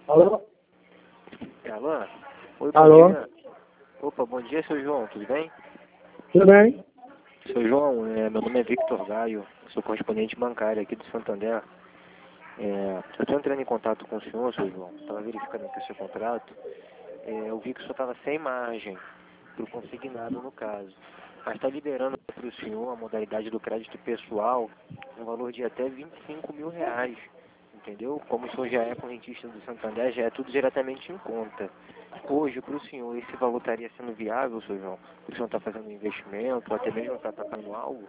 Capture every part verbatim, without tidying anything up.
Alô? Alô? Oi, bom Alô? dia. Opa, bom dia, seu João, tudo bem? Tudo bem? Seu João, é, meu nome é Victor Gaio, sou correspondente bancário aqui do Santander. É, eu estou entrando em contato com o senhor, seu João, estava verificando aqui o seu contrato. É, eu vi que o senhor estava sem margem para o consignado no caso, mas está liberando para o senhor a modalidade do crédito pessoal um valor de até vinte e cinco mil reais, entendeu? Como o senhor já é correntista do Santander, já é tudo diretamente em conta. Hoje, para o senhor, esse valor estaria sendo viável, seu João? O senhor está fazendo um investimento, ou até mesmo está atacando algo?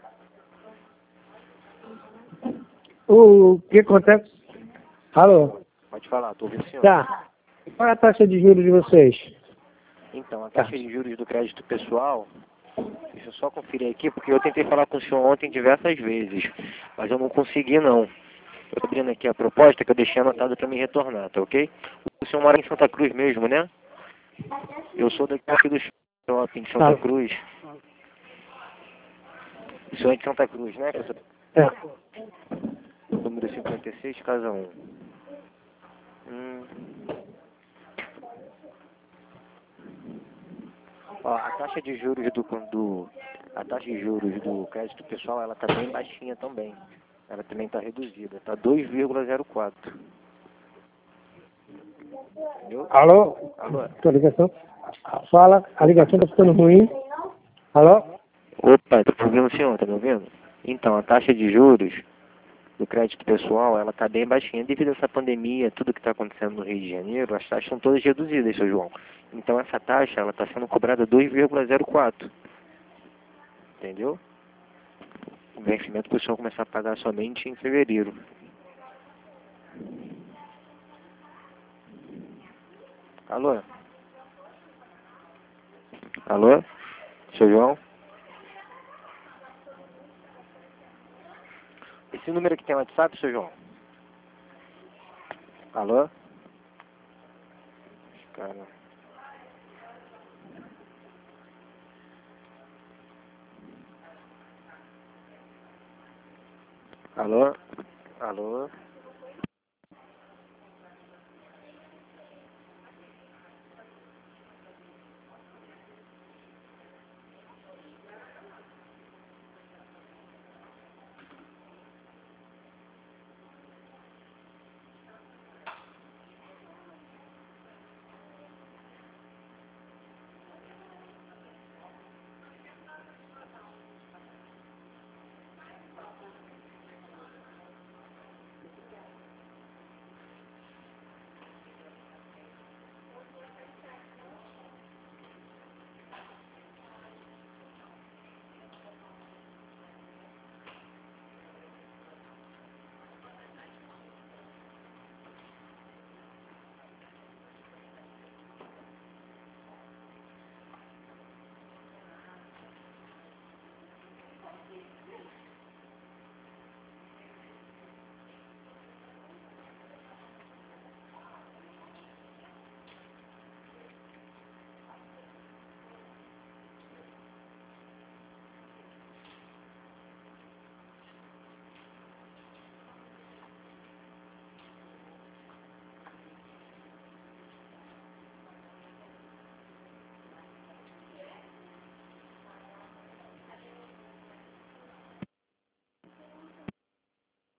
O que acontece? Alô? Pode falar, estou ouvindo o senhor. Tá. Qual é a taxa de juros de vocês? Então, a Tá. taxa de juros do crédito pessoal, deixa eu só conferir aqui, porque eu tentei falar com o senhor ontem diversas vezes, mas eu não consegui não. Eu tô abrindo aqui a proposta que eu deixei anotada para me retornar, tá ok? O senhor mora em Santa Cruz mesmo, né? Eu sou daqui do shopping de Santa Tá. Cruz. O senhor é de Santa Cruz, né? É. Número cinquenta e seis, casa um. Hum. Ó, a taxa de juros do, do a taxa de juros do crédito pessoal, ela tá bem baixinha também. Ela também está reduzida, tá dois vírgula zero quatro. Entendeu? Alô? Alô? Tua ligação? Fala, a ligação tá ficando ruim. Alô? Opa, tô ouvindo o senhor, tá me ouvindo? Então, a taxa de juros do crédito pessoal, ela tá bem baixinha. Devido a essa pandemia, tudo que está acontecendo no Rio de Janeiro, as taxas são todas reduzidas, seu João. Então, essa taxa, ela está sendo cobrada dois vírgula zero quatro. Entendeu? O vencimento para o senhor começar a pagar somente em fevereiro. Alô? Alô? Seu João? Esse número aqui tem WhatsApp, seu João? Alô? Cara. Alô? Alô?